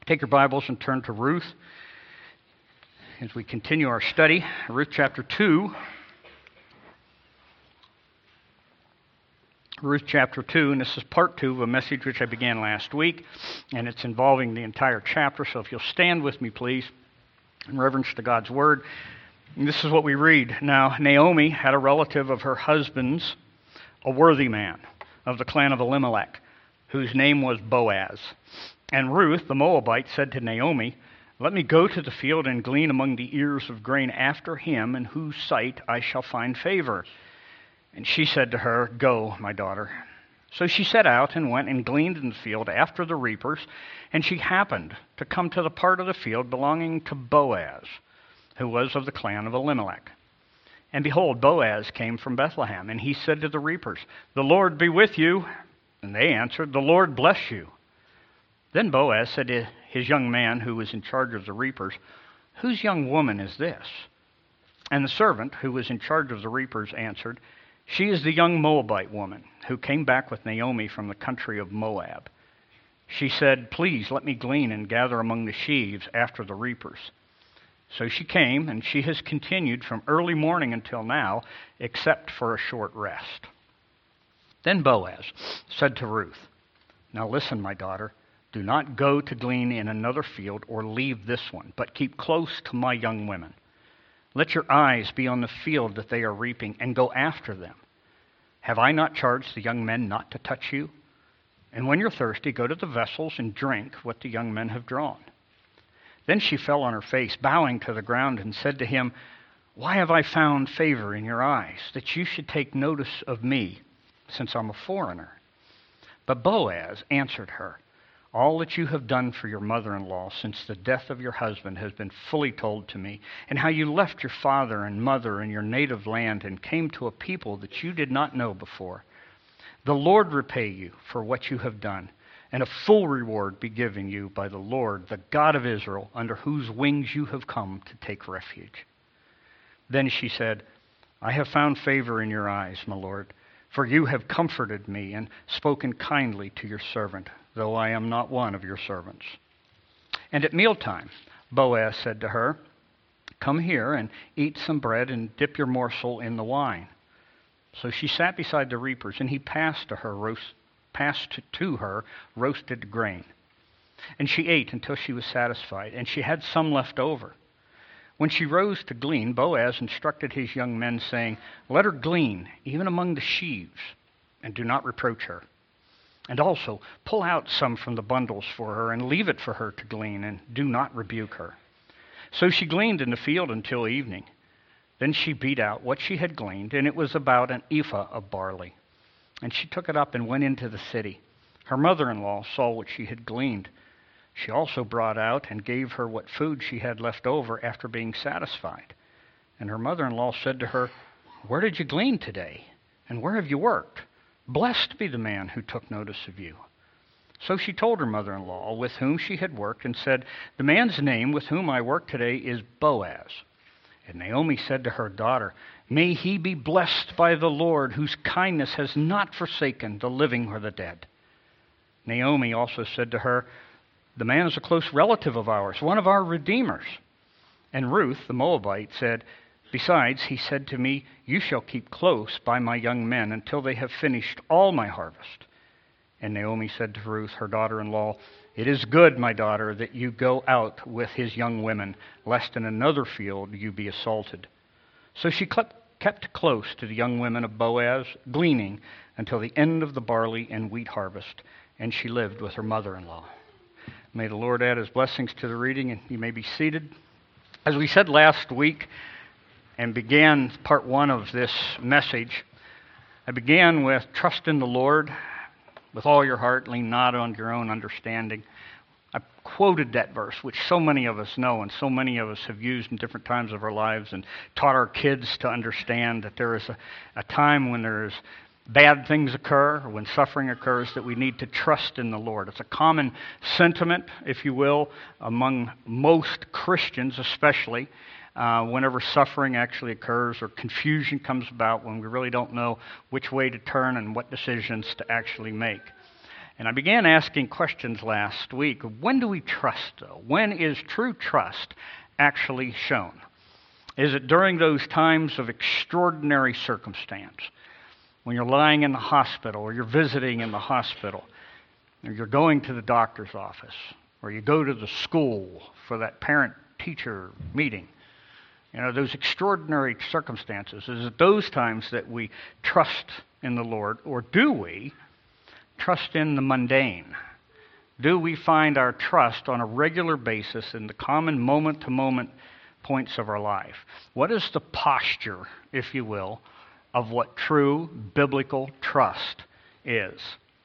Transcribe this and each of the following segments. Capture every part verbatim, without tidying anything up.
Take your Bibles and turn to Ruth as we continue our study. Ruth chapter two. Ruth chapter two, and this is part two of a message which I began last week, and it's involving the entire chapter. So if you'll stand with me, please, in reverence to God's Word. And this is what we read. Now, Naomi had a relative of her husband's, a worthy man of the clan of Elimelech, whose name was Boaz. And Ruth, the Moabite, said to Naomi, "Let me go to the field and glean among the ears of grain after him, in whose sight I shall find favor." And she said to her, "Go, my daughter." So she set out and went and gleaned in the field after the reapers, and she happened to come to the part of the field belonging to Boaz, who was of the clan of Elimelech. And behold, Boaz came from Bethlehem, and he said to the reapers, "The Lord be with you." And they answered, "The Lord bless you." Then Boaz said to his young man who was in charge of the reapers, "Whose young woman is this?" And the servant who was in charge of the reapers answered, "She is the young Moabite woman who came back with Naomi from the country of Moab." She said, "Please let me glean and gather among the sheaves after the reapers." So she came, and she has continued from early morning until now, except for a short rest. Then Boaz said to Ruth, "Now listen, my daughter. Do not go to glean in another field or leave this one, but keep close to my young women. Let your eyes be on the field that they are reaping, and go after them. Have I not charged the young men not to touch you? And when you're thirsty, go to the vessels and drink what the young men have drawn." Then she fell on her face, bowing to the ground, and said to him, "Why have I found favor in your eyes, that you should take notice of me, since I'm a foreigner?" But Boaz answered her, "All that you have done for your mother-in-law since the death of your husband has been fully told to me, and how you left your father and mother and your native land and came to a people that you did not know before. The Lord repay you for what you have done, and a full reward be given you by the Lord, the God of Israel, under whose wings you have come to take refuge." Then she said, "I have found favor in your eyes, my Lord, for you have comforted me and spoken kindly to your servant, though I am not one of your servants." And at mealtime, Boaz said to her, "Come here and eat some bread and dip your morsel in the wine." So she sat beside the reapers, and he passed to her roast, passed to her roasted grain. And she ate until she was satisfied, and she had some left over. When she rose to glean, Boaz instructed his young men, saying, "Let her glean, even among the sheaves, and do not reproach her. And also pull out some from the bundles for her, and leave it for her to glean, and do not rebuke her." So she gleaned in the field until evening. Then she beat out what she had gleaned, and it was about an ephah of barley. And she took it up and went into the city. Her mother-in-law saw what she had gleaned. She also brought out and gave her what food she had left over after being satisfied. And her mother-in-law said to her, "Where did you glean today? And where have you worked? Blessed be the man who took notice of you." So she told her mother-in-law with whom she had worked, and said, "The man's name with whom I work today is Boaz." And Naomi said to her daughter, "May he be blessed by the Lord, whose kindness has not forsaken the living or the dead." Naomi also said to her, "The man is a close relative of ours, one of our redeemers." And Ruth, the Moabite, said, "Besides, he said to me, 'You shall keep close by my young men until they have finished all my harvest.'" And Naomi said to Ruth, her daughter-in-law, "It is good, my daughter, that you go out with his young women, lest in another field you be assaulted." So she kept close to the young women of Boaz, gleaning until the end of the barley and wheat harvest, and she lived with her mother-in-law. May the Lord add his blessings to the reading, and you may be seated. As we said last week, and began part one of this message, I began with trust in the Lord with all your heart, lean not on your own understanding. I quoted that verse, which so many of us know and so many of us have used in different times of our lives, and taught our kids to understand that there is a, a time when there is bad things occur, or when suffering occurs, that we need to trust in the Lord. It's a common sentiment, if you will, among most Christians especially, uh, whenever suffering actually occurs or confusion comes about, when we really don't know which way to turn and what decisions to actually make. And I began asking questions last week. When do we trust, though? When is true trust actually shown? Is it during those times of extraordinary circumstance? When you're lying in the hospital, or you're visiting in the hospital, or you're going to the doctor's office, or you go to the school for that parent-teacher meeting. You know, those extraordinary circumstances. Is it those times that we trust in the Lord, or do we trust in the mundane? Do we find our trust on a regular basis in the common moment-to-moment points of our life? What is the posture, if you will, of what true biblical trust is?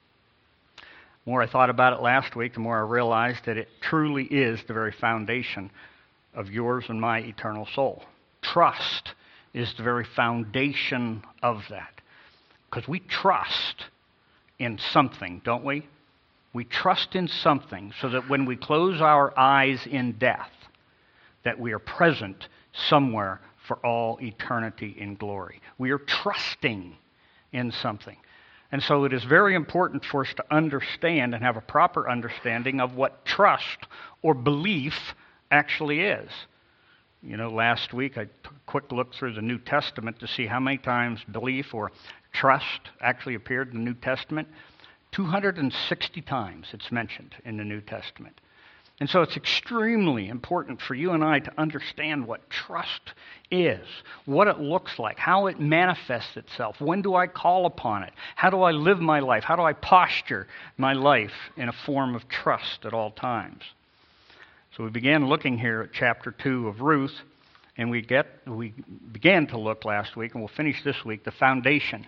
The more I thought about it last week, the more I realized that it truly is the very foundation of yours and my eternal soul. Trust is the very foundation of that. Because we trust in something, don't we? We trust in something so that when we close our eyes in death, that we are present somewhere for all eternity in glory. We are trusting in something. And so it is very important for us to understand and have a proper understanding of what trust or belief actually is. You know, last week I took a quick look through the New Testament to see how many times belief or trust actually appeared in the New Testament. two hundred sixty times it's mentioned in the New Testament. And so it's extremely important for you and I to understand what trust is, what it looks like, how it manifests itself. When do I call upon it? How do I live my life? How do I posture my life in a form of trust at all times? So we began looking here at chapter two of Ruth, and we get we began to look last week, and we'll finish this week, the foundation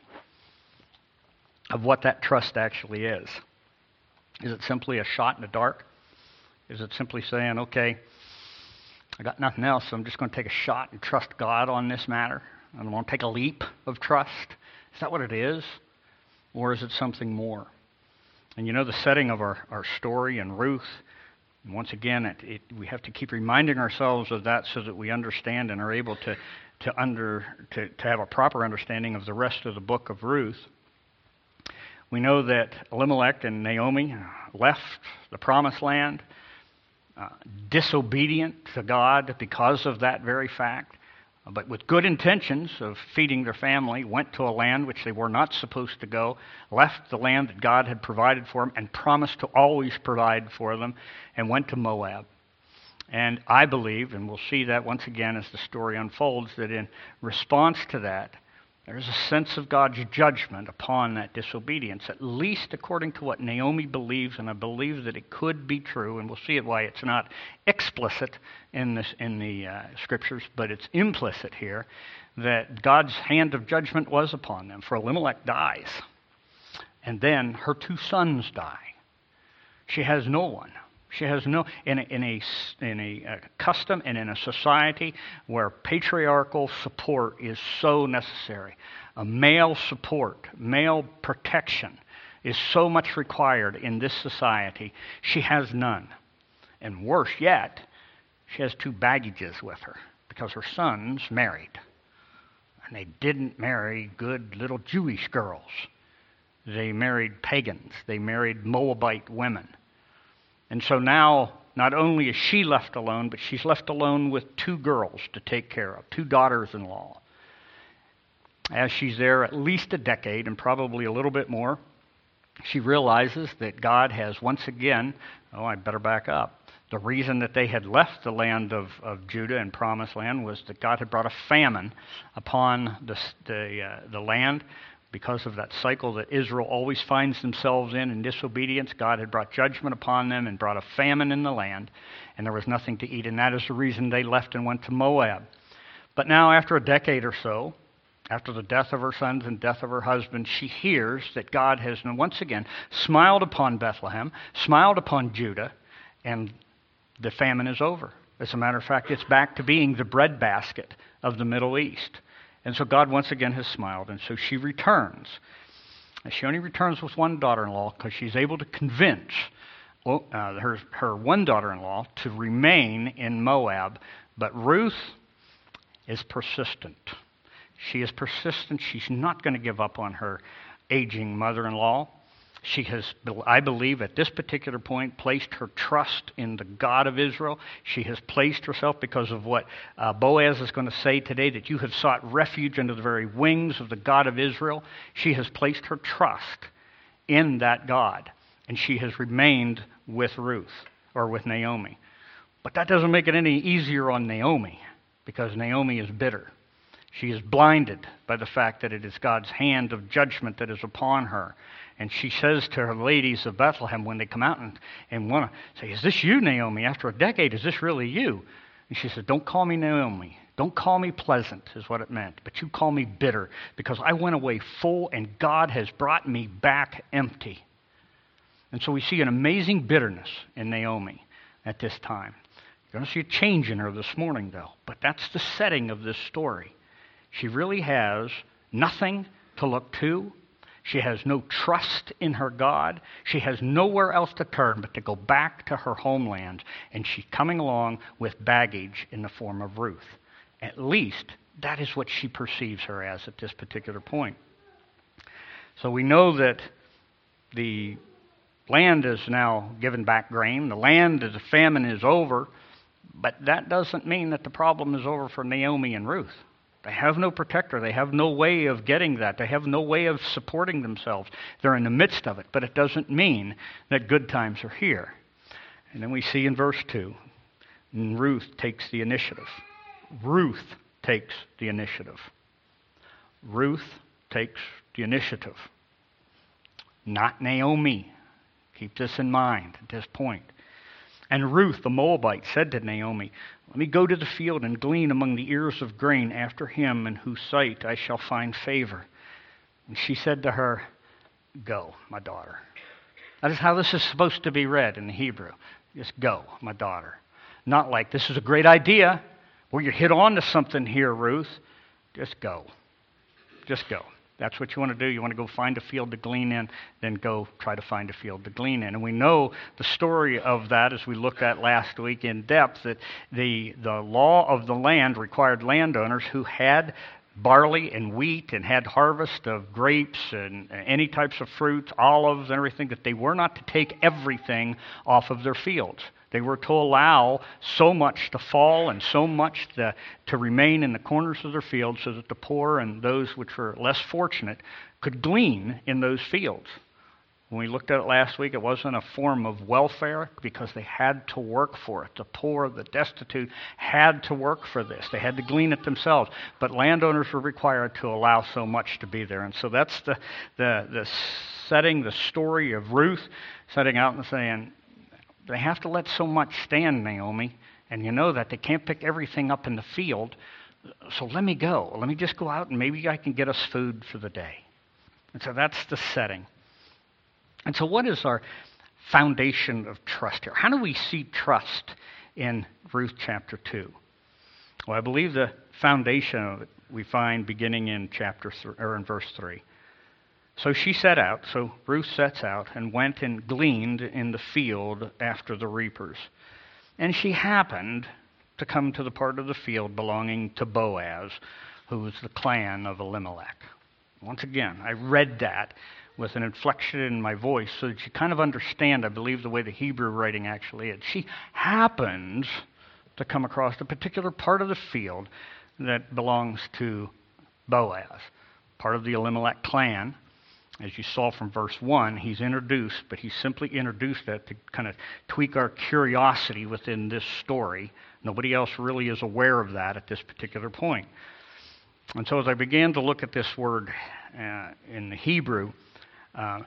of what that trust actually is. Is it simply a shot in the dark? Is it simply saying, okay, I got nothing else, so I'm just going to take a shot and trust God on this matter? I'm going to take a leap of trust? Is that what it is? Or is it something more? And you know the setting of our, our story in Ruth, and once again, it, it, we have to keep reminding ourselves of that so that we understand and are able to, to, under, to, to have a proper understanding of the rest of the book of Ruth. We know that Elimelech and Naomi left the promised land, Uh, disobedient to God because of that very fact, but with good intentions of feeding their family, went to a land which they were not supposed to go, left the land that God had provided for them and promised to always provide for them, and went to Moab. And I believe, and we'll see that once again as the story unfolds, that in response to that, there's a sense of God's judgment upon that disobedience, at least according to what Naomi believes, and I believe that it could be true, and we'll see it why it's not explicit in this in the uh, scriptures, but it's implicit here, that God's hand of judgment was upon them. For Elimelech dies, and then her two sons die. She has no one. She has no, in a, in a, in a, a custom and in a society where patriarchal support is so necessary, a male support, male protection is so much required in this society, she has none. And worse yet, she has two baggages with her because her sons married. And they didn't marry good little Jewish girls. They married pagans. They married Moabite women. And so now, not only is she left alone, but she's left alone with two girls to take care of, two daughters-in-law. As she's there at least a decade, and probably a little bit more, she realizes that God has once again, oh, I better back up. The reason that they had left the land of, of Judah and Promised Land was that God had brought a famine upon the, the, uh, the land. Because of that cycle that Israel always finds themselves in, in disobedience, God had brought judgment upon them and brought a famine in the land, and there was nothing to eat. And that is the reason they left and went to Moab. But now, after a decade or so, after the death of her sons and death of her husband, she hears that God has once again smiled upon Bethlehem, smiled upon Judah, and the famine is over. As a matter of fact, it's back to being the breadbasket of the Middle East. And so God once again has smiled, and so she returns. And she only returns with one daughter-in-law because she's able to convince well, uh, her, her one daughter-in-law to remain in Moab. But Ruth is persistent. She is persistent. She's not going to give up on her aging mother-in-law. She has, I believe, at this particular point, placed her trust in the God of Israel. She has placed herself because of what uh, Boaz is going to say today, that you have sought refuge under the very wings of the God of Israel. She has placed her trust in that God, and she has remained with Ruth, or with Naomi. But that doesn't make it any easier on Naomi, because Naomi is bitter. She is blinded by the fact that it is God's hand of judgment that is upon her. And she says to her ladies of Bethlehem when they come out and, and want to say, is this you, Naomi? After a decade, is this really you? And she says, don't call me Naomi. Don't call me pleasant, is what it meant. But you call me bitter, because I went away full and God has brought me back empty. And so we see an amazing bitterness in Naomi at this time. You're going to see a change in her this morning, though. But that's the setting of this story. She really has nothing to look to. She has no trust in her God. She has nowhere else to turn but to go back to her homeland. And she's coming along with baggage in the form of Ruth. At least that is what she perceives her as at this particular point. So we know that the land is now given back grain. The land, the famine is over. But that doesn't mean that the problem is over for Naomi and Ruth. They have no protector. They have no way of getting that. They have no way of supporting themselves. They're in the midst of it. But it doesn't mean that good times are here. And then we see in verse two, Ruth takes the initiative. Ruth takes the initiative. Ruth takes the initiative. Not Naomi. Keep this in mind at this point. And Ruth, the Moabite, said to Naomi, let me go to the field and glean among the ears of grain after him in whose sight I shall find favor. And she said to her, go, my daughter. That is how this is supposed to be read in the Hebrew. Just go, my daughter. Not like, this is a great idea. Well, you hit on to something here, Ruth. Just go. Just go. That's what you want to do. You want to go find a field to glean in, then go try to find a field to glean in. And we know the story of that, as we looked at last week in depth, that the, the law of the land required landowners who had barley and wheat and had harvest of grapes and any types of fruits, olives and everything, that they were not to take everything off of their fields. They were to allow so much to fall and so much to, to remain in the corners of their fields so that the poor and those which were less fortunate could glean in those fields. When we looked at it last week, it wasn't a form of welfare because they had to work for it. The poor, the destitute had to work for this. They had to glean it themselves. But landowners were required to allow so much to be there. And so that's the, the, the setting, the story of Ruth setting out and saying, they have to let so much stand, Naomi, and you know that they can't pick everything up in the field, so let me go. Let me just go out and maybe I can get us food for the day. And so that's the setting. And so what is our foundation of trust here? How do we see trust in Ruth chapter two? Well, I believe the foundation of it we find beginning in chapter th- or in verse three. So she set out, so Ruth sets out and went and gleaned in the field after the reapers. And she happened to come to the part of the field belonging to Boaz, who was the clan of Elimelech. Once again, I read that with an inflection in my voice so that you kind of understand, I believe, the way the Hebrew writing actually is. She happens to come across a particular part of the field that belongs to Boaz, part of the Elimelech clan. As you saw from verse one, he's introduced, but he simply introduced that to kind of tweak our curiosity within this story. Nobody else really is aware of that at this particular point. And so as I began to look at this word uh, in the Hebrew, uh,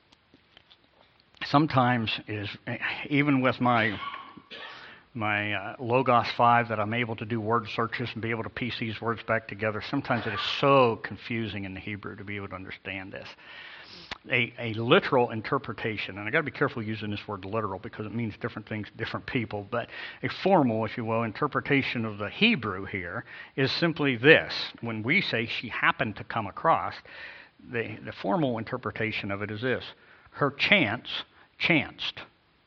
sometimes it is, even with my my uh, Logos five, that I'm able to do word searches and be able to piece these words back together, sometimes it is so confusing in the Hebrew to be able to understand this. A, a literal interpretation, and I've got to be careful using this word literal because it means different things to different people, but a formal, if you will, interpretation of the Hebrew here is simply this. When we say she happened to come across, the, the formal interpretation of it is this. Her chance chanced.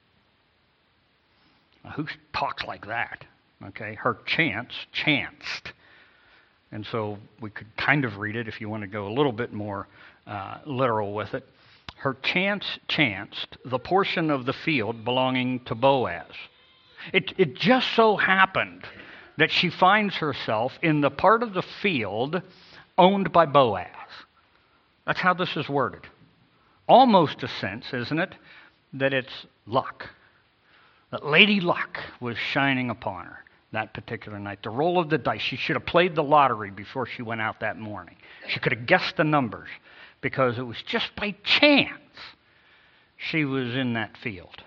Now, who talks like that? Okay, her chance chanced. And so we could kind of read it if you want to go a little bit more uh, literal with it. her chance chanced the portion of the field belonging to Boaz. It, it just so happened that she finds herself in the part of the field owned by Boaz. That's how this is worded. Almost a sense, isn't it, that it's luck. That Lady Luck was shining upon her that particular night. The roll of the dice. She should have played the lottery before she went out that morning. She could have guessed the numbers because it was just by chance she was in that field.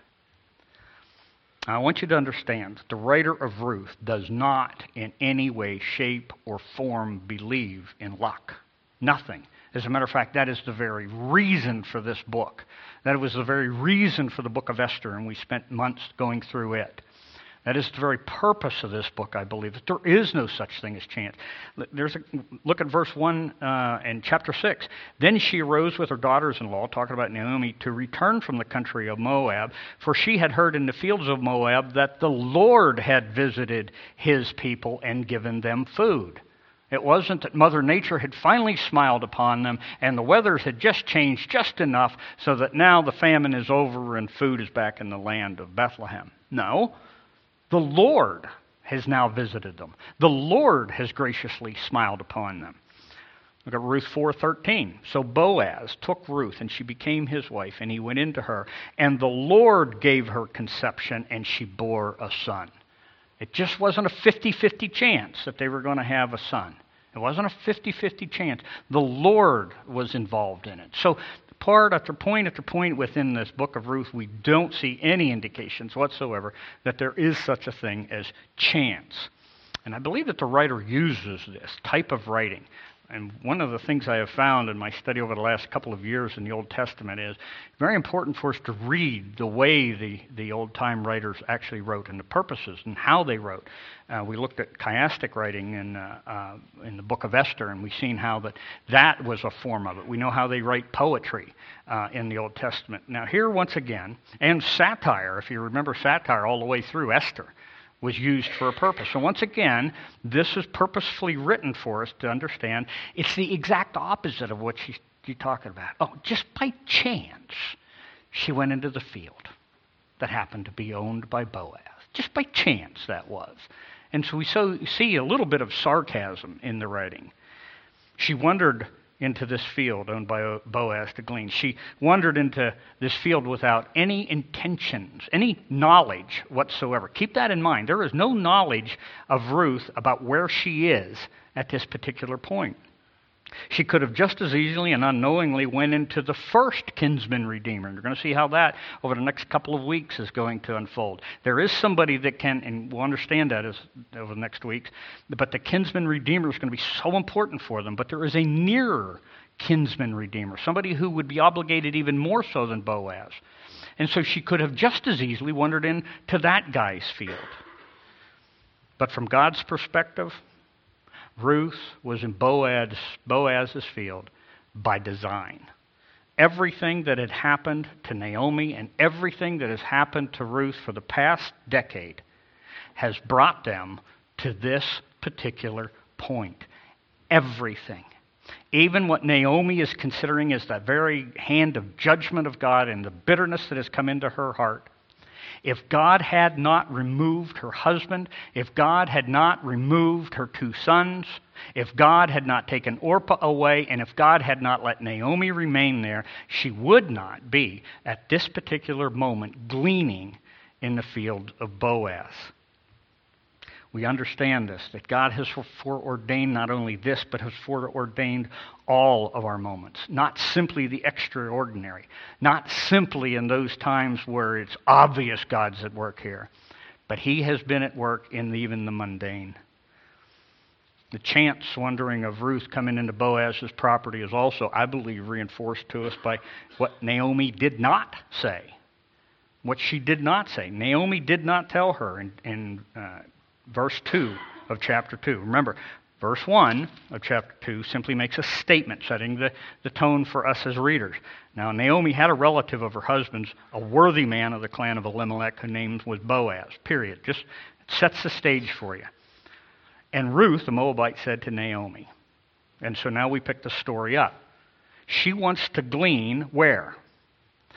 Now, I want you to understand that the writer of Ruth does not in any way, shape, or form believe in luck. Nothing. As a matter of fact, that is the very reason for this book. That was the very reason for the book of Esther, and we spent months going through it. That is the very purpose of this book, I believe, that there is no such thing as chance. There's a, look at verse one uh, in chapter six. Then she arose with her daughters-in-law, talking about Naomi, to return from the country of Moab, for she had heard in the fields of Moab that the Lord had visited his people and given them food. It wasn't that Mother Nature had finally smiled upon them and the weathers had just changed just enough so that now the famine is over and food is back in the land of Bethlehem. No. The Lord has now visited them. The Lord has graciously smiled upon them. Look at Ruth four thirteen. So Boaz took Ruth, and she became his wife, and he went into her. And the Lord gave her conception, and she bore a son. It just wasn't a fifty-fifty chance that they were going to have a son. It wasn't a fifty-fifty chance. The Lord was involved in it. So part after point after point within this book of Ruth, we don't see any indications whatsoever that there is such a thing as chance. And I believe that the writer uses this type of writing. And one of the things I have found in my study over the last couple of years in the Old Testament is very important for us to read the way the, the old-time writers actually wrote and the purposes and how they wrote. Uh, we looked at chiastic writing in, uh, uh, in the book of Esther, and we've seen how that, that was a form of it. We know how they write poetry uh, in the Old Testament. Now here, once again, and satire, if you remember satire all the way through Esther, was used for a purpose. So once again, this is purposefully written for us to understand it's the exact opposite of what she's, she's talking about. Oh, just by chance, she went into the field that happened to be owned by Boaz. Just by chance, that was. And so we so see a little bit of sarcasm in the writing. She wandered into this field owned by Boaz to glean. She wandered into this field without any intentions, any knowledge whatsoever. Keep that in mind. There is no knowledge of Ruth about where she is at this particular point. She could have just as easily and unknowingly went into the first kinsman redeemer. And you're going to see how that over the next couple of weeks is going to unfold. There is somebody that can, and we'll understand that as, over the next weeks, but the kinsman redeemer is going to be so important for them. But there is a nearer kinsman redeemer, somebody who would be obligated even more so than Boaz. And so she could have just as easily wandered into that guy's field. But from God's perspective, Ruth was in Boaz, Boaz's field by design. Everything that had happened to Naomi and everything that has happened to Ruth for the past decade has brought them to this particular point. Everything. Even what Naomi is considering as that very hand of judgment of God and the bitterness that has come into her heart. If God had not removed her husband, if God had not removed her two sons, if God had not taken Orpah away, and if God had not let Naomi remain there, she would not be, at this particular moment, gleaning in the field of Boaz. We understand this, that God has foreordained not only this, but has foreordained all of our moments. Not simply the extraordinary. Not simply in those times where it's obvious God's at work here. But He has been at work in even the mundane. The chance wandering of Ruth coming into Boaz's property is also, I believe, reinforced to us by what Naomi did not say. What she did not say. Naomi did not tell her in, in uh, verse two of chapter two. Remember, verse one of chapter two simply makes a statement, setting the, the tone for us as readers. Now, Naomi had a relative of her husband's, a worthy man of the clan of Elimelech, whose name was Boaz, period. Just sets the stage for you. And Ruth, the Moabite, said to Naomi, and so now we pick the story up. She wants to glean where?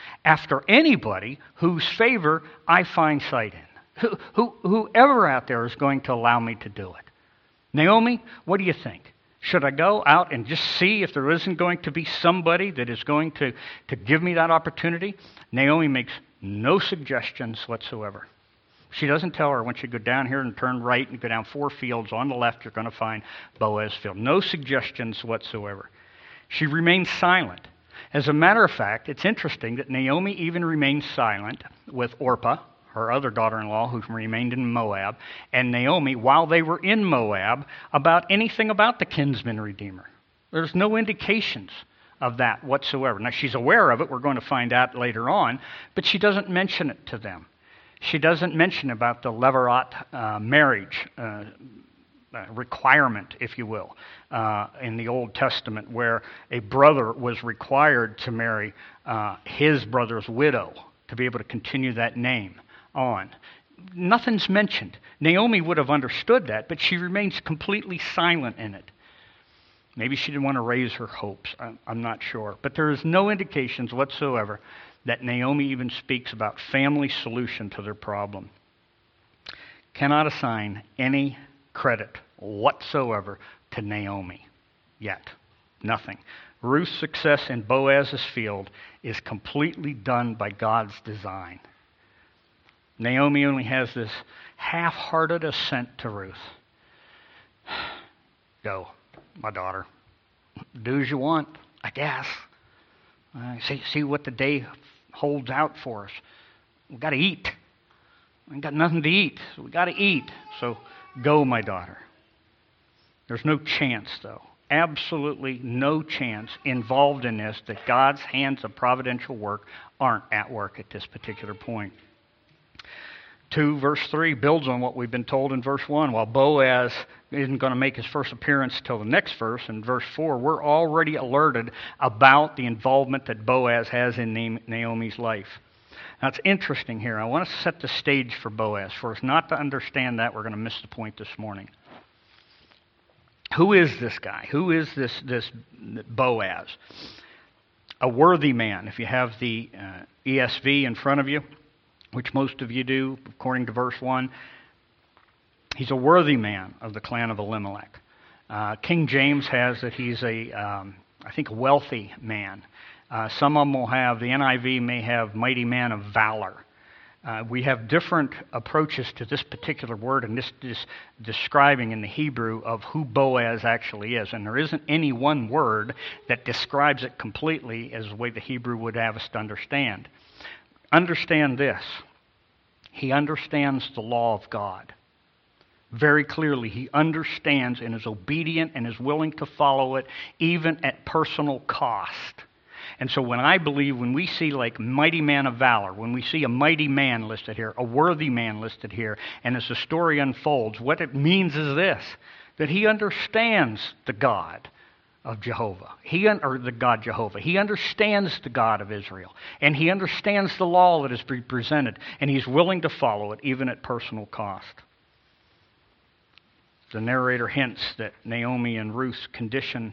after anybody whose favor I find sight in. Who, who, whoever out there is going to allow me to do it. Naomi, what do you think? Should I go out and just see if there isn't going to be somebody that is going to, to give me that opportunity? Naomi makes no suggestions whatsoever. She doesn't tell her, once you go down here and turn right and go down four fields, on the left you're going to find Boaz field. No suggestions whatsoever. She remains silent. As a matter of fact, it's interesting that Naomi even remains silent with Orpah, her other daughter-in-law, who remained in Moab, and Naomi, while they were in Moab, about anything about the kinsman redeemer. There's no indications of that whatsoever. Now, she's aware of it. We're going to find out later on, but she doesn't mention it to them. She doesn't mention about the Levirate uh, marriage uh, uh, requirement, if you will, uh, in the Old Testament, where a brother was required to marry uh, his brother's widow to be able to continue that name on. Nothing's mentioned. Naomi would have understood that, but she remains completely silent in it. Maybe she didn't want to raise her hopes. I'm, I'm not sure. But there is no indications whatsoever that Naomi even speaks about family solution to their problem. Cannot assign any credit whatsoever to Naomi yet. Nothing. Ruth's success in Boaz's field is completely done by God's design. Naomi only has this half-hearted assent to Ruth. Go, my daughter. Do as you want, I guess. Uh, see, see what the day holds out for us. We've got to eat. We've got nothing to eat, so we've got to eat. So go, my daughter. There's no chance, though. Absolutely no chance involved in this that God's hands of providential work aren't at work at this particular point. two, verse three builds on what we've been told in verse one. While Boaz isn't going to make his first appearance till the next verse, in verse four, we're already alerted about the involvement that Boaz has in Naomi's life. Now, it's interesting here. I want to set the stage for Boaz. For us not to understand that, we're going to miss the point this morning. Who is this guy? Who is this, this Boaz? A worthy man. If you have the uh, E S V in front of you, which most of you do, according to verse one, he's a worthy man of the clan of Elimelech. Uh, King James has that he's a, um, I think, a wealthy man. Uh, some of them will have, the N I V may have mighty man of valor. Uh, we have different approaches to this particular word and this, this describing in the Hebrew of who Boaz actually is. And there isn't any one word that describes it completely as the way the Hebrew would have us to understand. Understand this. He understands the law of God. Very clearly, he understands and is obedient and is willing to follow it, even at personal cost. And so when I believe, when we see like mighty man of valor, when we see a mighty man listed here, a worthy man listed here, and as the story unfolds, what it means is this, that he understands the God of Jehovah. He or the God Jehovah. He understands the God of Israel. And he understands the law that is presented. And he's willing to follow it, even at personal cost. The narrator hints that Naomi and Ruth's condition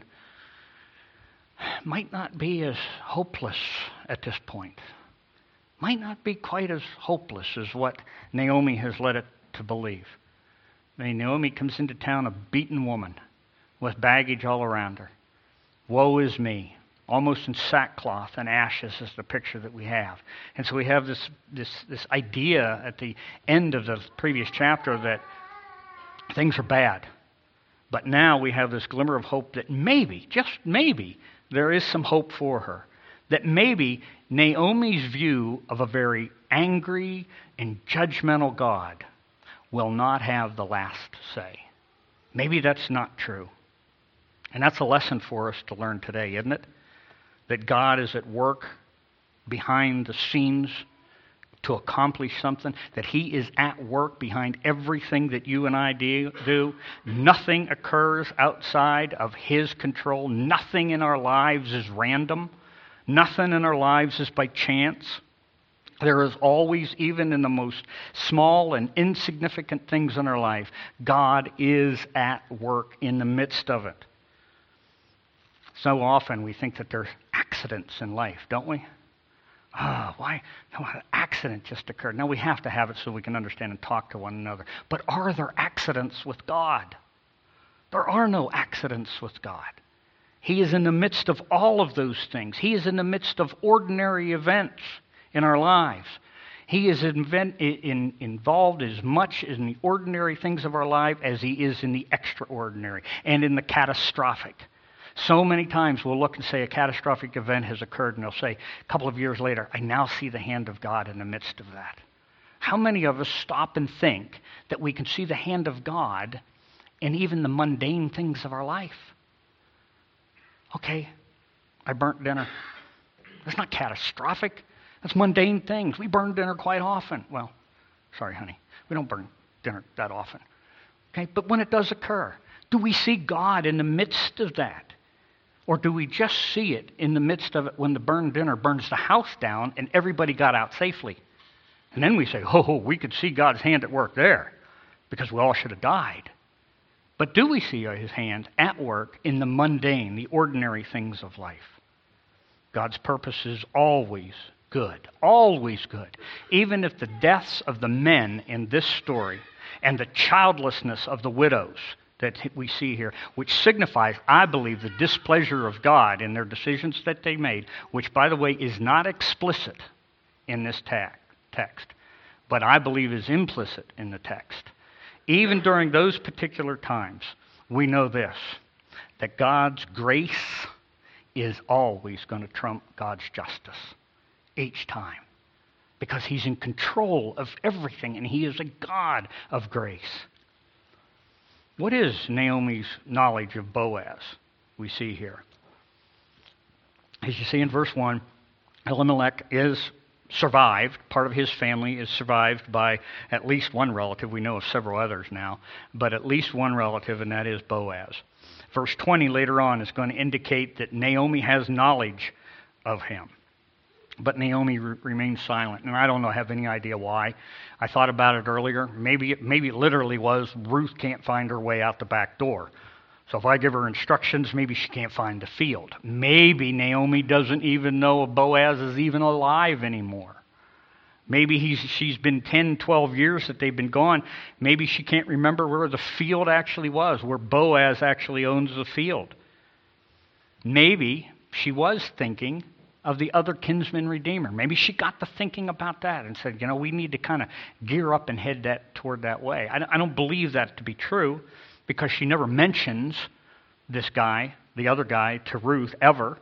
might not be as hopeless at this point. Might not be quite as hopeless as what Naomi has led it to believe. I mean, Naomi comes into town a beaten woman with baggage all around her. Woe is me. Almost in sackcloth and ashes is the picture that we have. And so we have this, this, this idea at the end of the previous chapter that things are bad. But now we have this glimmer of hope that maybe, just maybe, there is some hope for her. That maybe Naomi's view of a very angry and judgmental God will not have the last say. Maybe that's not true. And that's a lesson for us to learn today, isn't it? That God is at work behind the scenes to accomplish something, that he is at work behind everything that you and I do. Nothing occurs outside of his control. Nothing in our lives is random. Nothing in our lives is by chance. There is always, even in the most small and insignificant things in our life, God is at work in the midst of it. So often we think that there's accidents in life, don't we? Oh, why? No, an accident just occurred. Now we have to have it so we can understand and talk to one another. But are there accidents with God? There are no accidents with God. He is in the midst of all of those things. He is in the midst of ordinary events in our lives. He is invent, in, involved as much in the ordinary things of our life as he is in the extraordinary and in the catastrophic. So many times we'll look and say a catastrophic event has occurred, and they'll say a couple of years later, I now see the hand of God in the midst of that. How many of us stop and think that we can see the hand of God in even the mundane things of our life? Okay, I burnt dinner. That's not catastrophic. That's mundane things. We burn dinner quite often. Well, sorry, honey. We don't burn dinner that often. Okay, but when it does occur, do we see God in the midst of that? Or do we just see it in the midst of it when the burned dinner burns the house down and everybody got out safely? And then we say, oh, we could see God's hand at work there because we all should have died. But do we see his hand at work in the mundane, the ordinary things of life? God's purpose is always good, always good. Even if the deaths of the men in this story and the childlessness of the widows that we see here, which signifies, I believe, the displeasure of God in their decisions that they made, which, by the way, is not explicit in this ta- text, but I believe is implicit in the text. Even during those particular times, we know this, that God's grace is always going to trump God's justice, each time, because he's in control of everything, and he is a God of grace. What is Naomi's knowledge of Boaz we see here? As you see in verse one, Elimelech is survived. Part of his family is survived by at least one relative. We know of several others now, but at least one relative, and that is Boaz. Verse twenty later on is going to indicate that Naomi has knowledge of him. But Naomi re- remains silent, and I don't know, have any idea why. I thought about it earlier. Maybe it, maybe it literally was Ruth can't find her way out the back door. So if I give her instructions, maybe she can't find the field. Maybe Naomi doesn't even know if Boaz is even alive anymore. Maybe he's, she's been ten, twelve years that they've been gone. Maybe she can't remember where the field actually was, where Boaz actually owns the field. Maybe she was thinking of the other kinsman redeemer. Maybe she got to thinking about that and said, you know, we need to kind of gear up and head that toward that way. I, I don't believe that to be true because she never mentions this guy, the other guy, to Ruth ever.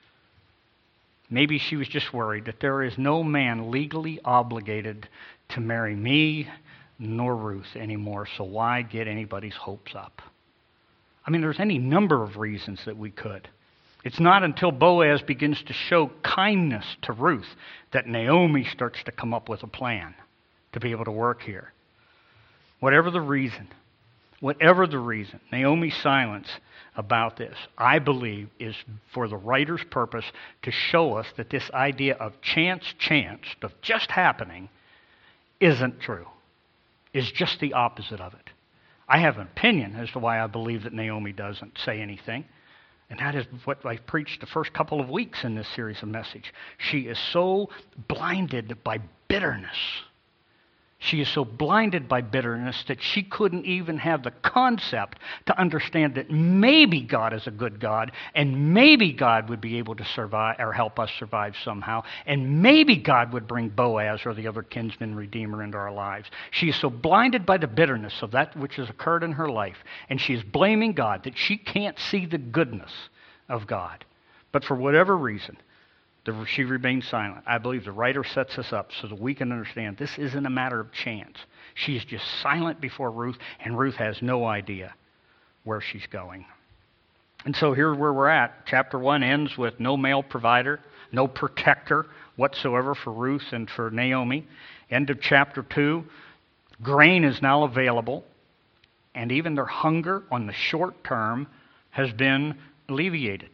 Maybe she was just worried that there is no man legally obligated to marry me nor Ruth anymore, so why get anybody's hopes up? I mean, there's any number of reasons that we could. It's not until Boaz begins to show kindness to Ruth that Naomi starts to come up with a plan to be able to work here. Whatever the reason, whatever the reason, Naomi's silence about this, I believe, is for the writer's purpose to show us that this idea of chance, chance, of just happening, isn't true. It's just the opposite of it. I have an opinion as to why I believe that Naomi doesn't say anything. And that is what I preached the first couple of weeks in this series of message. She is so blinded by bitterness. She is so blinded by bitterness that she couldn't even have the concept to understand that maybe God is a good God, and maybe God would be able to survive or help us survive somehow, and maybe God would bring Boaz or the other kinsman redeemer into our lives. She is so blinded by the bitterness of that which has occurred in her life, and she is blaming God that she can't see the goodness of God. But for whatever reason, she remains silent. I believe the writer sets us up so that we can understand this isn't a matter of chance. She is just silent before Ruth, and Ruth has no idea where she's going. And so here's where we're at. Chapter one ends with no male provider, no protector whatsoever for Ruth and for Naomi. End of chapter two, grain is now available, and even their hunger on the short term has been alleviated.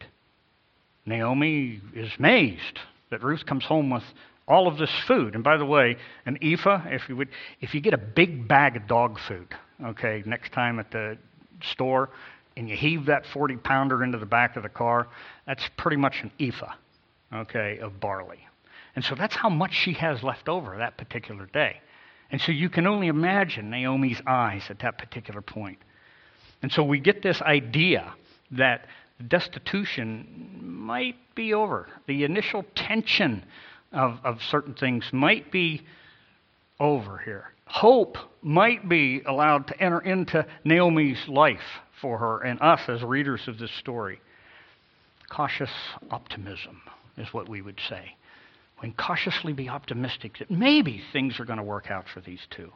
Naomi is amazed that Ruth comes home with all of this food. And by the way, an ephah, if you would, if you get a big bag of dog food, okay, next time at the store, and you heave that forty pounder into the back of the car, that's pretty much an ephah, okay, of barley. And so that's how much she has left over that particular day. And so you can only imagine Naomi's eyes at that particular point. And so we get this idea that destitution might be over. The initial tension of, of certain things might be over here. Hope might be allowed to enter into Naomi's life for her and us as readers of this story. Cautious optimism is what we would say. We can cautiously be optimistic that maybe things are going to work out for these two.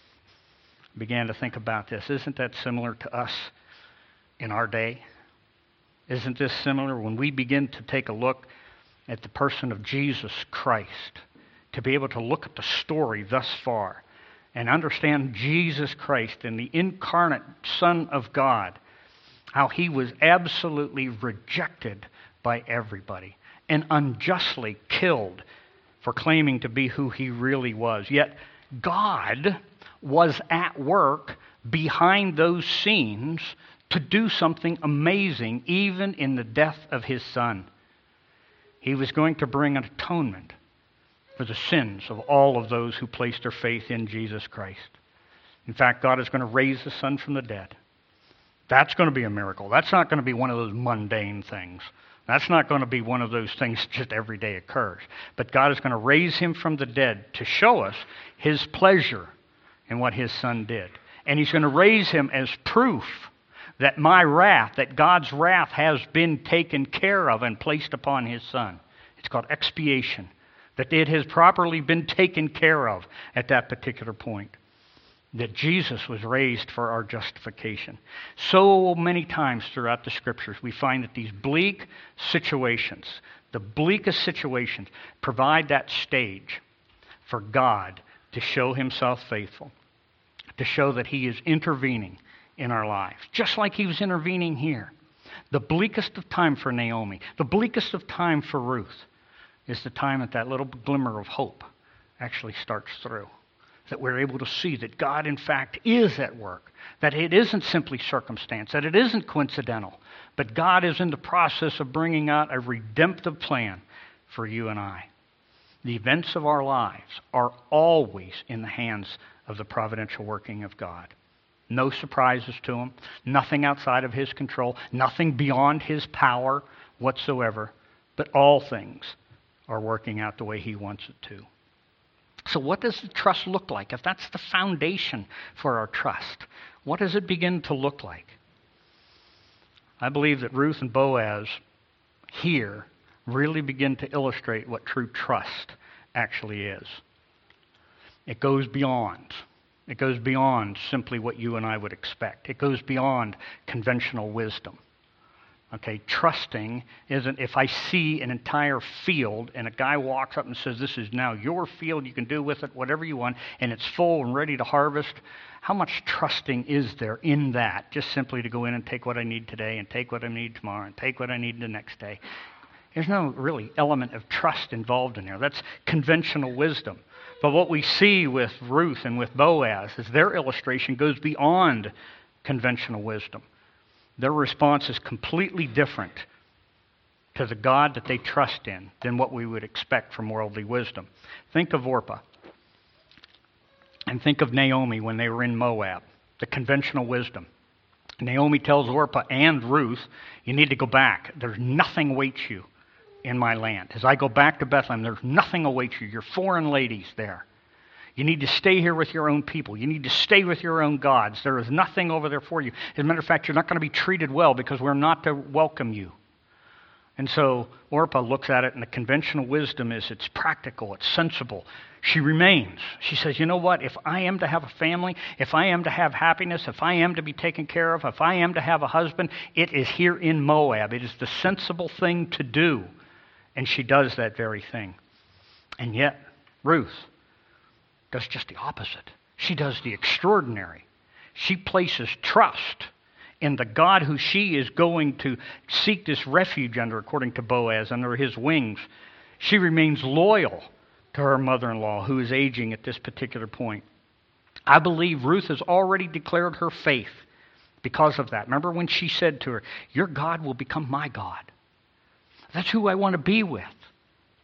I began to think about this. Isn't that similar to us in our day? Isn't this similar when we begin to take a look at the person of Jesus Christ, to be able to look at the story thus far and understand Jesus Christ and the incarnate Son of God, how he was absolutely rejected by everybody and unjustly killed for claiming to be who he really was. Yet God was at work behind those scenes to do something amazing, even in the death of his Son. He was going to bring an atonement for the sins of all of those who placed their faith in Jesus Christ. In fact, God is going to raise the Son from the dead. That's going to be a miracle. That's not going to be one of those mundane things. That's not going to be one of those things just every day occurs. But God is going to raise him from the dead to show us his pleasure in what his Son did. And he's going to raise him as proof that my wrath, that God's wrath has been taken care of and placed upon his Son. It's called expiation, that it has properly been taken care of at that particular point, that Jesus was raised for our justification. So many times throughout the Scriptures, we find that these bleak situations, the bleakest situations, provide that stage for God to show himself faithful, to show that he is intervening in our lives, just like he was intervening here. The bleakest of time for Naomi, the bleakest of time for Ruth, is the time that that little glimmer of hope actually starts through. That we're able to see that God, in fact, is at work, that it isn't simply circumstance, that it isn't coincidental, but God is in the process of bringing out a redemptive plan for you and I. The events of our lives are always in the hands of the providential working of God. No surprises to him, nothing outside of his control, nothing beyond his power whatsoever, but all things are working out the way he wants it to. So what does the trust look like? If that's the foundation for our trust, what does it begin to look like? I believe that Ruth and Boaz here really begin to illustrate what true trust actually is. It goes beyond. It goes beyond simply what you and I would expect. It goes beyond conventional wisdom. Okay, trusting isn't if I see an entire field and a guy walks up and says, this is now your field, you can do with it whatever you want, and it's full and ready to harvest. How much trusting is there in that? Just simply to go in and take what I need today and take what I need tomorrow and take what I need the next day. There's no really element of trust involved in there. That's conventional wisdom. But what we see with Ruth and with Boaz is their illustration goes beyond conventional wisdom. Their response is completely different to the God that they trust in than what we would expect from worldly wisdom. Think of Orpah and think of Naomi when they were in Moab, the conventional wisdom. Naomi tells Orpah and Ruth, you need to go back. There's nothing awaits you in my land. As I go back to Bethlehem, there's nothing awaits you. You're foreign ladies there. You need to stay here with your own people. You need to stay with your own gods. There is nothing over there for you. As a matter of fact, you're not going to be treated well because we're not to welcome you. And so Orpah looks at it, and the conventional wisdom is it's practical, it's sensible. She remains. She says, you know what? If I am to have a family, if I am to have happiness, if I am to be taken care of, if I am to have a husband, it is here in Moab. It is the sensible thing to do. And she does that very thing. And yet, Ruth does just the opposite. She does the extraordinary. She places trust in the God who she is going to seek this refuge under, according to Boaz, under his wings. She remains loyal to her mother-in-law, who is aging at this particular point. I believe Ruth has already declared her faith because of that. Remember when she said to her, your God will become my God. That's who I want to be with.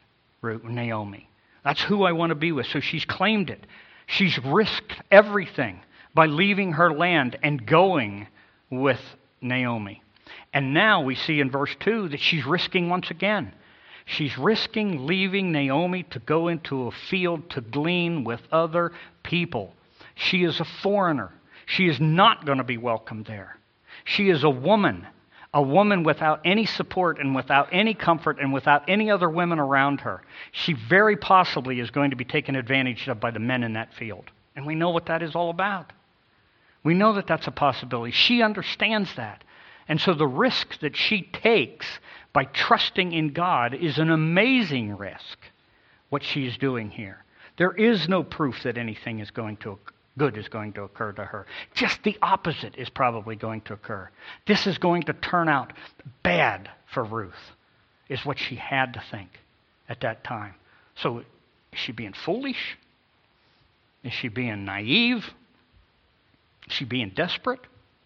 Naomi. That's who I want to be with. So she's claimed it. She's risked everything by leaving her land and going with Naomi. And now we see in verse two that she's risking once again. She's risking leaving Naomi to go into a field to glean with other people. She is a foreigner. She is not going to be welcome there. She is a woman, a woman without any support and without any comfort and without any other women around her. She very possibly is going to be taken advantage of by the men in that field. And we know what that is all about. We know that that's a possibility. She understands that. And so the risk that she takes by trusting in God is an amazing risk, what she's doing here. There is no proof that anything is going to good is going to occur to her. Just the opposite is probably going to occur. This is going to turn out bad for Ruth, is what she had to think at that time. So is she being foolish? Is she being naive? Is she being desperate?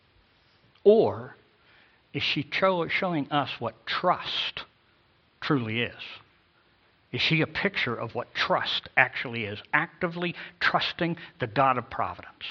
Or is she showing us what trust truly is? Is she a picture of what trust actually is? Actively trusting the God of providence.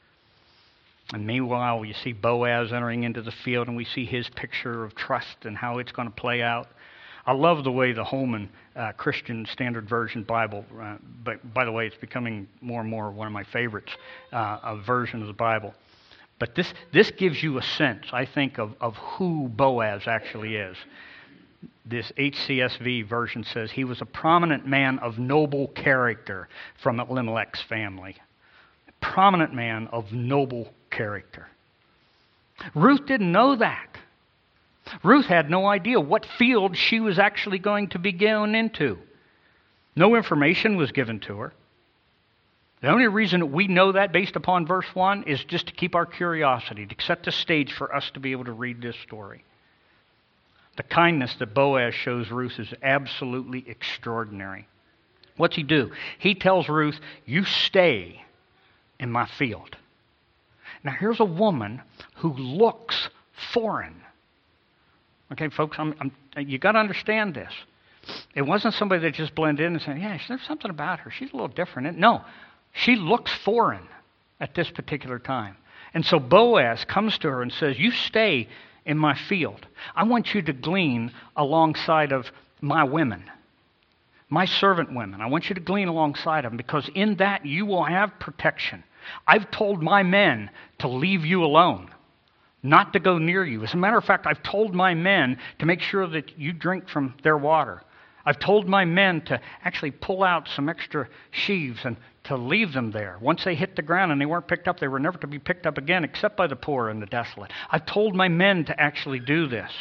And meanwhile, you see Boaz entering into the field, and we see his picture of trust and how it's going to play out. I love the way the Holman uh, Christian Standard Version Bible, uh, but by the way, it's becoming more and more one of my favorites, uh, a version of the Bible. But this, this gives you a sense, I think, of, of who Boaz actually is. This H C S V version says he was a prominent man of noble character from Elimelech's family. A prominent man of noble character. Ruth didn't know that. Ruth had no idea what field she was actually going to be going into. No information was given to her. The only reason we know that based upon verse one is just to keep our curiosity, to set the stage for us to be able to read this story. The kindness that Boaz shows Ruth is absolutely extraordinary. What's he do? He tells Ruth, you stay in my field. Now here's a woman who looks foreign. Okay, folks, I'm, I'm, you got to understand this. It wasn't somebody that just blended in and said, yeah, there's something about her. She's a little different. No, she looks foreign at this particular time. And so Boaz comes to her and says, you stay in my field. I want you to glean alongside of my women, my servant women. I want you to glean alongside of them because in that you will have protection. I've told my men to leave you alone, not to go near you. As a matter of fact, I've told my men to make sure that you drink from their water. I've told my men to actually pull out some extra sheaves and to leave them there. Once they hit the ground and they weren't picked up, they were never to be picked up again except by the poor and the desolate. I've told my men to actually do this.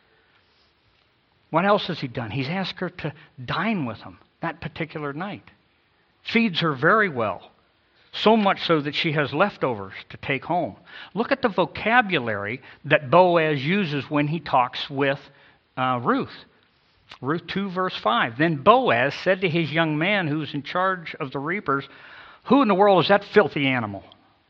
What else has he done? He's asked her to dine with him that particular night. Feeds her very well. So much so that she has leftovers to take home. Look at the vocabulary that Boaz uses when he talks with uh, Ruth. Ruth two, verse five. Then Boaz said to his young man who was in charge of the reapers, who in the world is that filthy animal?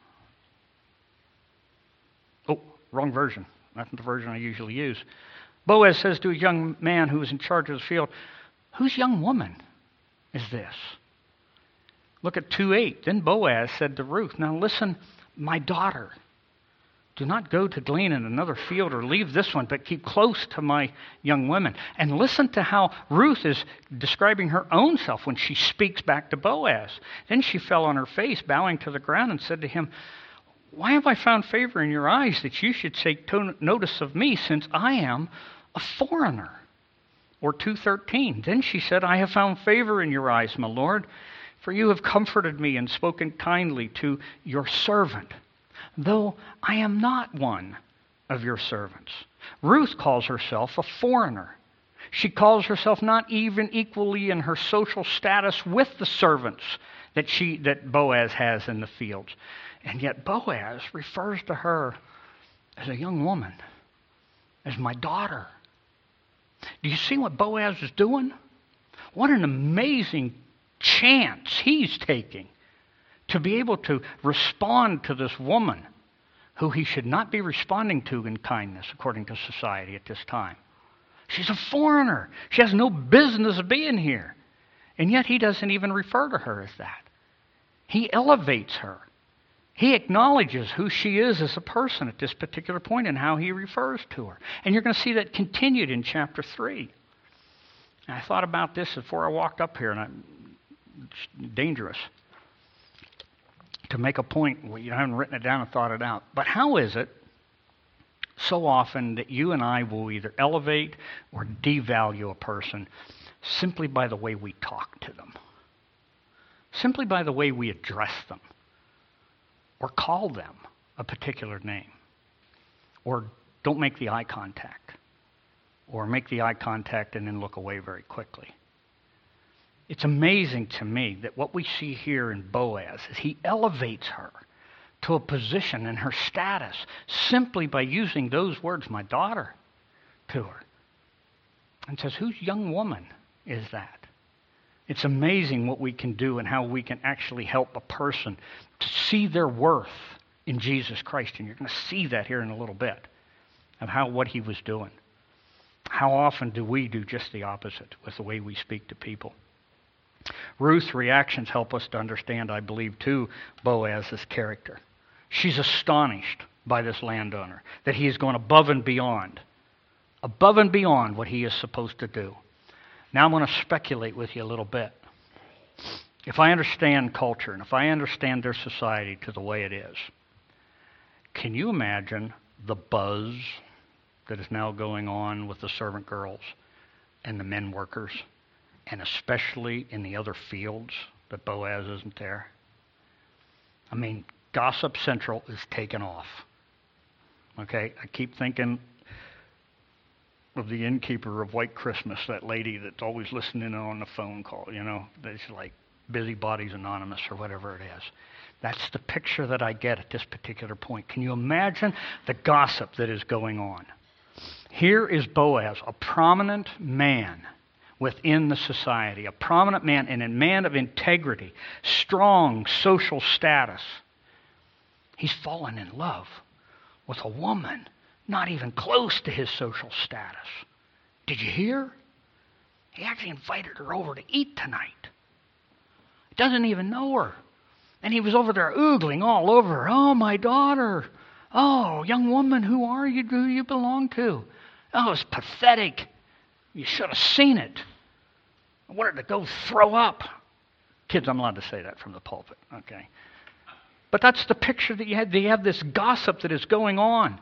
Oh, wrong version. That's not the version I usually use. Boaz says to a young man who was in charge of the field, whose young woman is this? Look at two eight. Then Boaz said to Ruth, now listen, my daughter, do not go to glean in another field or leave this one, but keep close to my young women. And listen to how Ruth is describing her own self when she speaks back to Boaz. Then she fell on her face, bowing to the ground, and said to him, why have I found favor in your eyes that you should take notice of me, since I am a foreigner? Or two thirteen. Then she said, I have found favor in your eyes, my Lord, for you have comforted me and spoken kindly to your servant, though I am not one of your servants. Ruth calls herself a foreigner. She calls herself not even equally in her social status with the servants that she that Boaz has in the fields. And yet Boaz refers to her as a young woman, as my daughter. Do you see what Boaz is doing? What an amazing chance he's taking to be able to respond to this woman who he should not be responding to in kindness according to society at this time. She's a foreigner. She has no business being here. And yet he doesn't even refer to her as that. He elevates her. He acknowledges who she is as a person at this particular point and how he refers to her. And you're going to see that continued in chapter three. And I thought about this before I walked up here, and I'm, it's dangerous to make a point where you haven't written it down and thought it out. But how is it so often that you and I will either elevate or devalue a person simply by the way we talk to them, simply by the way we address them, or call them a particular name, or don't make the eye contact, or make the eye contact and then look away very quickly? It's amazing to me that what we see here in Boaz is he elevates her to a position in her status simply by using those words, my daughter, to her. And says, whose young woman is that? It's amazing what we can do and how we can actually help a person to see their worth in Jesus Christ. And you're going to see that here in a little bit of how what he was doing. How often do we do just the opposite with the way we speak to people? Ruth's reactions help us to understand, I believe, too, Boaz's character. She's astonished by this landowner, that he is going above and beyond, above and beyond what he is supposed to do. Now I'm going to speculate with you a little bit. If I understand culture, and if I understand their society to the way it is, can you imagine the buzz that is now going on with the servant girls and the men workers, and especially in the other fields that Boaz isn't there? I mean, Gossip Central is taken off. Okay, I keep thinking of the innkeeper of White Christmas, that lady that's always listening on the phone call, you know, that's like Busybodies Anonymous or whatever it is. That's the picture that I get at this particular point. Can you imagine the gossip that is going on? Here is Boaz, a prominent man within the society, a prominent man and a man of integrity, strong social status. He's fallen in love with a woman not even close to his social status. Did you hear? He actually invited her over to eat tonight. He doesn't even know her. And he was over there oogling all over her. Oh, my daughter. Oh, young woman, who are you? Who do you belong to? Oh, it's pathetic. You should have seen it. I wanted to go throw up. Kids, I'm allowed to say that from the pulpit, okay? But that's the picture that you had. They have this gossip that is going on.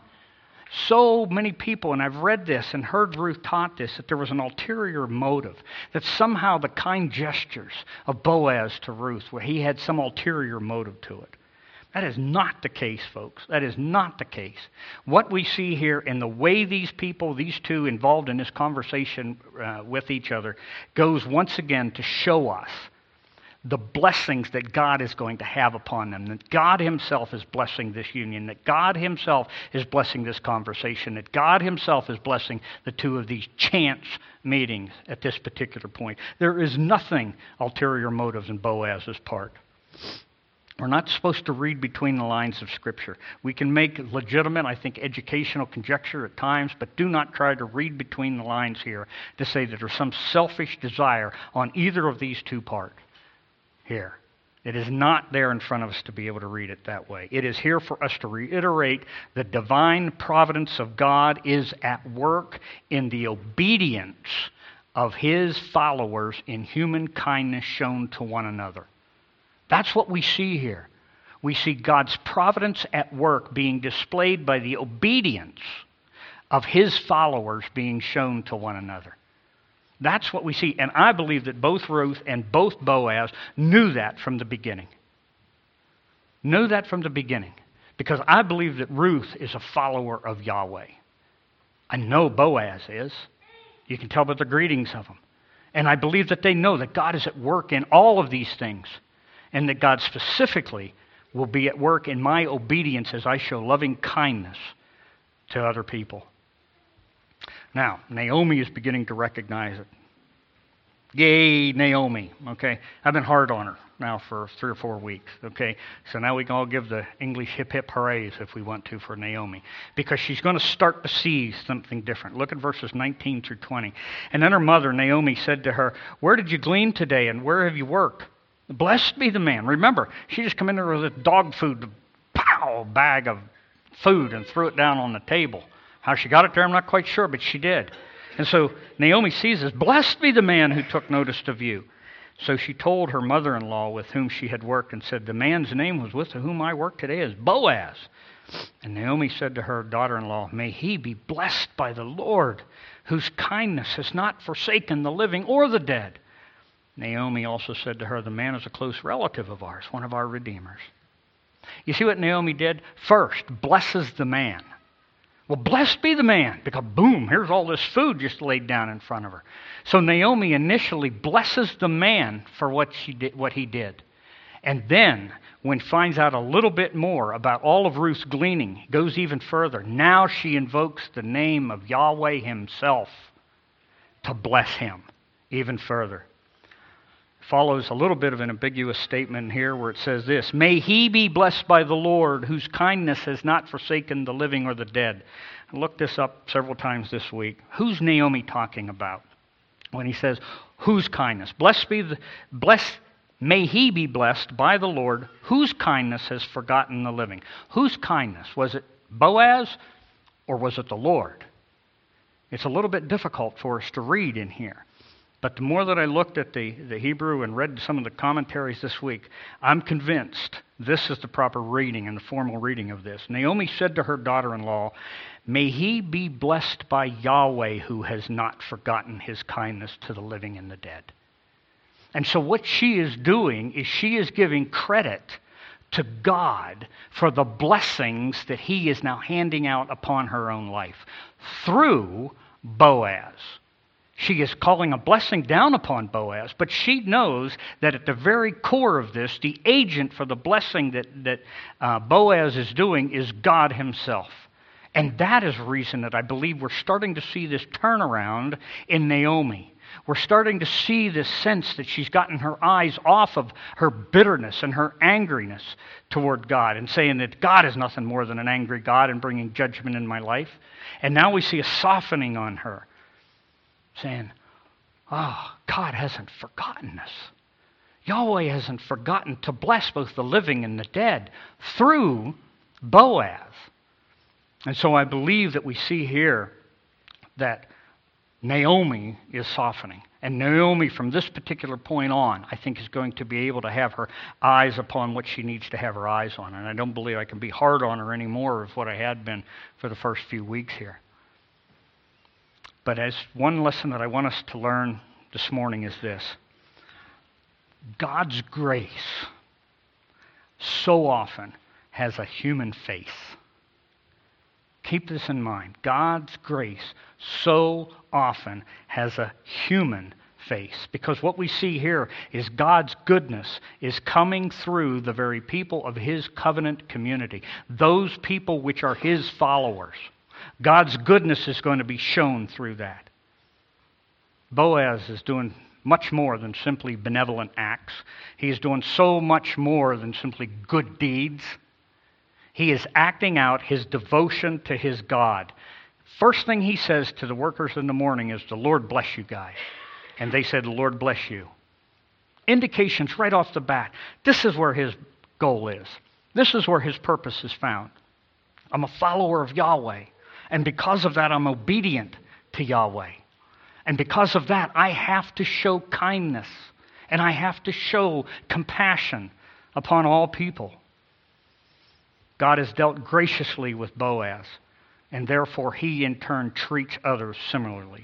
So many people, and I've read this and heard Ruth taught this, that there was an ulterior motive, that somehow the kind gestures of Boaz to Ruth, where he had some ulterior motive to it. That is not the case, folks. That is not the case. What we see here in the way these people, these two involved in this conversation uh, with each other, goes once again to show us the blessings that God is going to have upon them, that God himself is blessing this union, that God himself is blessing this conversation, that God himself is blessing the two of these chance meetings at this particular point. There is nothing ulterior motives in Boaz's part. We're not supposed to read between the lines of Scripture. We can make legitimate, I think, educational conjecture at times, but do not try to read between the lines here to say that there's some selfish desire on either of these two parts here. It is not there in front of us to be able to read it that way. It is here for us to reiterate the divine providence of God is at work in the obedience of his followers in human kindness shown to one another. That's what we see here. We see God's providence at work being displayed by the obedience of his followers being shown to one another. That's what we see. And I believe that both Ruth and both Boaz knew that from the beginning. Knew that from the beginning. Because I believe that Ruth is a follower of Yahweh. I know Boaz is. You can tell by the greetings of them. And I believe that they know that God is at work in all of these things. And that God specifically will be at work in my obedience as I show loving kindness to other people. Now, Naomi is beginning to recognize it. Yay, Naomi. Okay, I've been hard on her now for three or four weeks. Okay, so now we can all give the English hip hip hoorays if we want to for Naomi, because she's going to start to see something different. Look at verses nineteen through twenty. And then her mother, Naomi, said to her, "Where did you glean today, and where have you worked? Blessed be the man." Remember, she just come in there with a dog food, pow, bag of food and threw it down on the table. How she got it there, I'm not quite sure, but she did. And so Naomi sees this. "Blessed be the man who took notice of you." So she told her mother-in-law with whom she had worked and said, "The man's name was with whom I work today is Boaz." And Naomi said to her daughter-in-law, "May he be blessed by the Lord, whose kindness has not forsaken the living or the dead." Naomi also said to her, "The man is a close relative of ours, one of our redeemers." You see what Naomi did? First, blesses the man. Well, blessed be the man, because boom, here's all this food just laid down in front of her. So Naomi initially blesses the man for what she did, what he did. And then, when finds out a little bit more about all of Ruth's gleaning, goes even further. Now she invokes the name of Yahweh himself to bless him even further. Follows a little bit of an ambiguous statement here where it says this: "May he be blessed by the Lord, whose kindness has not forsaken the living or the dead." I looked this up several times this week. Who's Naomi talking about when he says, "whose kindness"? Blessed be the, blessed, may he be blessed by the Lord, whose kindness has forgotten the living. Whose kindness? Was it Boaz or was it the Lord? It's a little bit difficult for us to read in here. But the more that I looked at the, the Hebrew and read some of the commentaries this week, I'm convinced this is the proper reading and the formal reading of this. Naomi said to her daughter-in-law, "May he be blessed by Yahweh, who has not forgotten his kindness to the living and the dead." And so what she is doing is she is giving credit to God for the blessings that he is now handing out upon her own life through Boaz. She is calling a blessing down upon Boaz, but she knows that at the very core of this, the agent for the blessing that, that uh, Boaz is doing is God himself. And that is the reason that I believe we're starting to see this turnaround in Naomi. We're starting to see this sense that she's gotten her eyes off of her bitterness and her angriness toward God and saying that God is nothing more than an angry God and bringing judgment in my life. And now we see a softening on her, saying, "Oh, God hasn't forgotten us. Yahweh hasn't forgotten to bless both the living and the dead through Boaz." And so I believe that we see here that Naomi is softening. And Naomi, from this particular point on, I think is going to be able to have her eyes upon what she needs to have her eyes on. And I don't believe I can be hard on her anymore of what I had been for the first few weeks here. But as one lesson that I want us to learn this morning is this: God's grace so often has a human face. Keep this in mind. God's grace so often has a human face, because what we see here is God's goodness is coming through the very people of his covenant community, those people which are his followers. God's goodness is going to be shown through that. Boaz is doing much more than simply benevolent acts. He is doing so much more than simply good deeds. He is acting out his devotion to his God. First thing he says to the workers in the morning is, "The Lord bless you guys." And they said, "The Lord bless you." Indications right off the bat. This is where his goal is. This is where his purpose is found. I'm a follower of Yahweh. And because of that, I'm obedient to Yahweh. And because of that, I have to show kindness. And I have to show compassion upon all people. God has dealt graciously with Boaz, and therefore he in turn treats others similarly.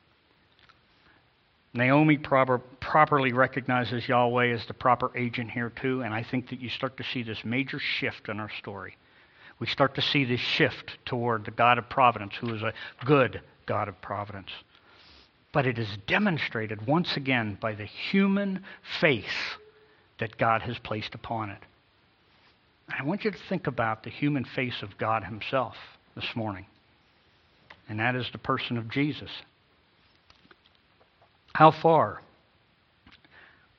Naomi proper, properly recognizes Yahweh as the proper agent here too, and I think that you start to see this major shift in our story. We start to see this shift toward the God of providence, who is a good God of providence. But it is demonstrated once again by the human face that God has placed upon it. I want you to think about the human face of God himself this morning. And that is the person of Jesus. How far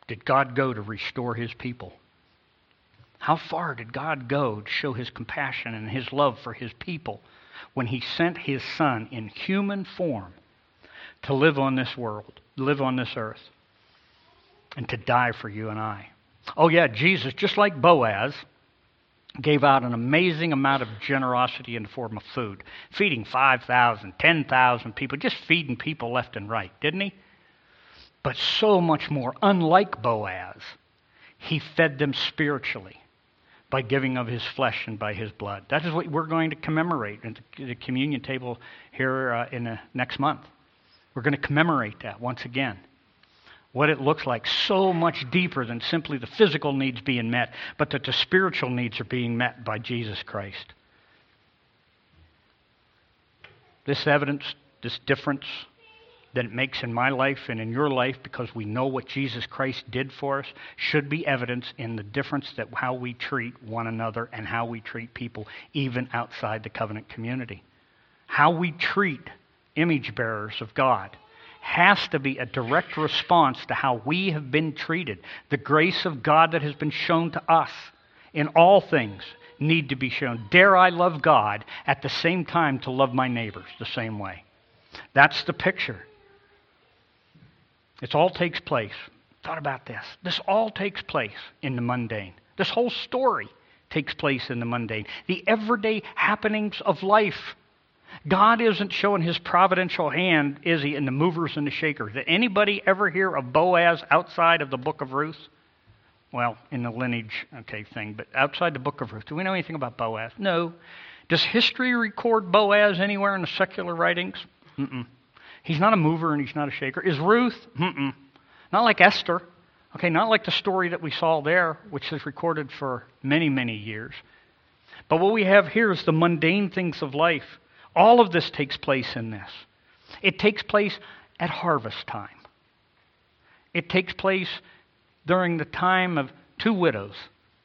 did God go to restore his people? How far did God go to show his compassion and his love for his people when he sent his Son in human form to live on this world, live on this earth, and to die for you and I? Oh yeah, Jesus, just like Boaz, gave out an amazing amount of generosity in the form of food, feeding five thousand, ten thousand people, just feeding people left and right, didn't he? But so much more, unlike Boaz, he fed them spiritually by giving of his flesh and by his blood. That is what we're going to commemorate at the communion table here uh, in the next month. We're going to commemorate that once again. What it looks like, so much deeper than simply the physical needs being met, but that the spiritual needs are being met by Jesus Christ. This evidence, this difference that it makes in my life and in your life, because we know what Jesus Christ did for us, should be evidence in the difference that how we treat one another and how we treat people even outside the covenant community. How we treat image bearers of God has to be a direct response to how we have been treated. The grace of God that has been shown to us in all things need to be shown. Dare I love God at the same time to love my neighbors the same way? That's the picture. It all takes place. Thought about this. This all takes place in the mundane. This whole story takes place in the mundane. The everyday happenings of life. God isn't showing his providential hand, is he, in the movers and the shakers? Did anybody ever hear of Boaz outside of the book of Ruth? Well, in the lineage, okay, thing, but outside the book of Ruth. Do we know anything about Boaz? No. Does history record Boaz anywhere in the secular writings? Mm-mm. He's not a mover and he's not a shaker. Is Ruth? Mm-mm. Not like Esther. Okay, not like the story that we saw there, which is recorded for many, many years. But what we have here is the mundane things of life. All of this takes place in this. It takes place at harvest time. It takes place during the time of two widows,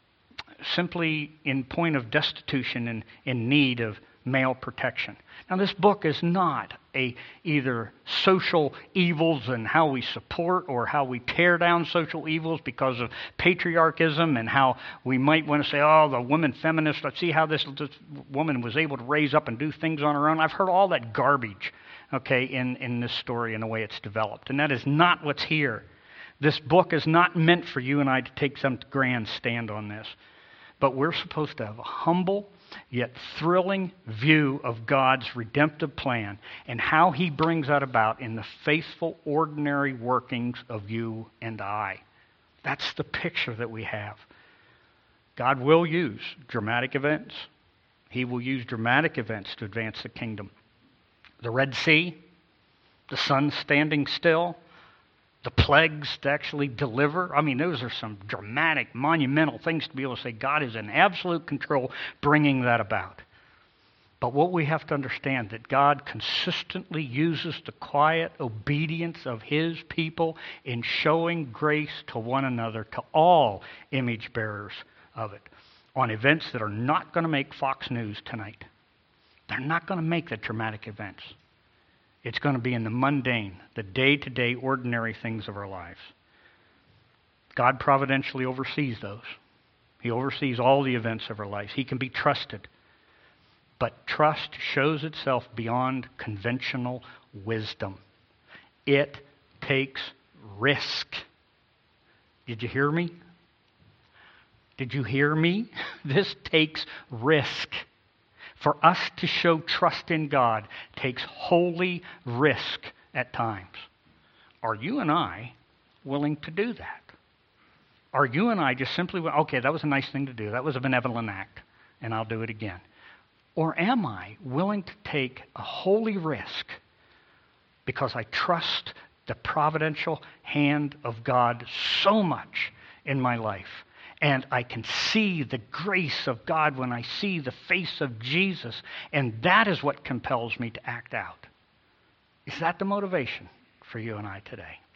simply in point of destitution and in need of male protection. Now, this book is not a either social evils and how we support or how we tear down social evils because of patriarchism and how we might want to say, oh, the woman feminist, let's see how this, this woman was able to raise up and do things on her own. I've heard all that garbage, okay, in, in this story and the way it's developed. And that is not what's here. This book is not meant for you and I to take some grand stand on this. But we're supposed to have a humble yet thrilling view of God's redemptive plan and how he brings that about in the faithful, ordinary workings of you and I. That's the picture that we have. God will use dramatic events. He will use dramatic events to advance the kingdom. The Red Sea, the sun standing still, the plagues to actually deliver. I mean, those are some dramatic, monumental things to be able to say God is in absolute control bringing that about. But what we have to understand that God consistently uses the quiet obedience of his people in showing grace to one another, to all image bearers of it, on events that are not going to make Fox News tonight. They're not going to make the dramatic events. It's going to be in the mundane, the day-to-day, ordinary things of our lives. God providentially oversees those. He oversees all the events of our lives. He can be trusted. But trust shows itself beyond conventional wisdom. It takes risk. Did you hear me? Did you hear me? This takes risk. For us to show trust in God takes holy risk at times. Are you and I willing to do that? Are you and I just simply, okay, that was a nice thing to do. That was a benevolent act, and I'll do it again. Or am I willing to take a holy risk because I trust the providential hand of God so much in my life? And I can see the grace of God when I see the face of Jesus. And that is what compels me to act out. Is that the motivation for you and I today?